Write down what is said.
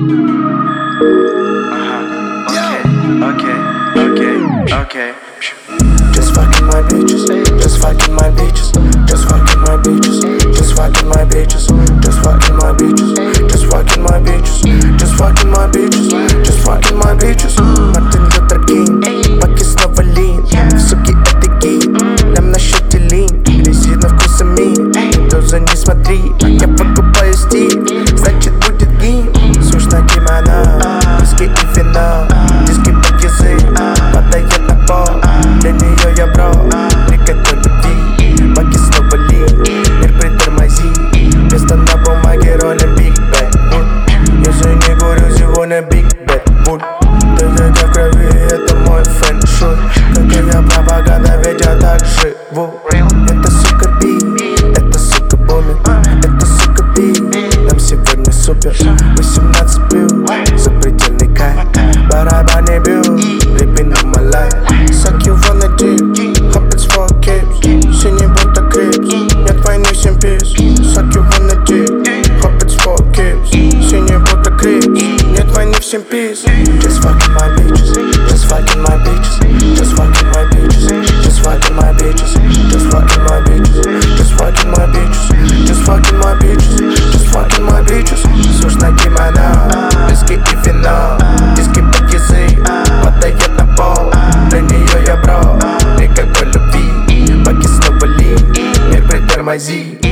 Okay. Just fucking my bitches, just fucking my bitches, just fucking my bitches, just fucking my bitches, just fucking my bitches, just fucking my bitches, just fucking my bitches, just fucking my bitches. Мартин Лютер Кинг, паки снова лин, суки это гей, нам на счете лень, резина вкуса мин, доза не смотри, я покупаю стиль, значит будет гейм. Сушь на кимоно, виски и вино, диски под язык, падает на пол. Для нее я бро, никакой любви, паки снова лин, мир притормози, место на бумаге ролим Big Bad Bull. Если не говорю сегодня Big Bad Bull, ты как в крови, это мой фэн-шуй, какая пропаганда, ведь я так живу. Это сука би, это сука бумит, это сука би, нам сегодня супер. 18 плюс, запредельный кайф, барабаны бьют, living on my life. Suck you wanna dip, hope it's for kids, синий будто крипс, нет войны всем пиз. Suck you wanna dip, hope it's for kids, синий будто крипс, нет войны всем пиз. Just fucking my bitches, just fucking my bitches, just fucking my bitches, just fucking my bitches, just fucking my bitches, just fucking my bitches, just fucking my bitches, just fucking my bitches. Сушь на кимоно, виски и вино, диски под язык, падает на пол. Для нее я бро, никакой любви, паки снова лин, мир притормози.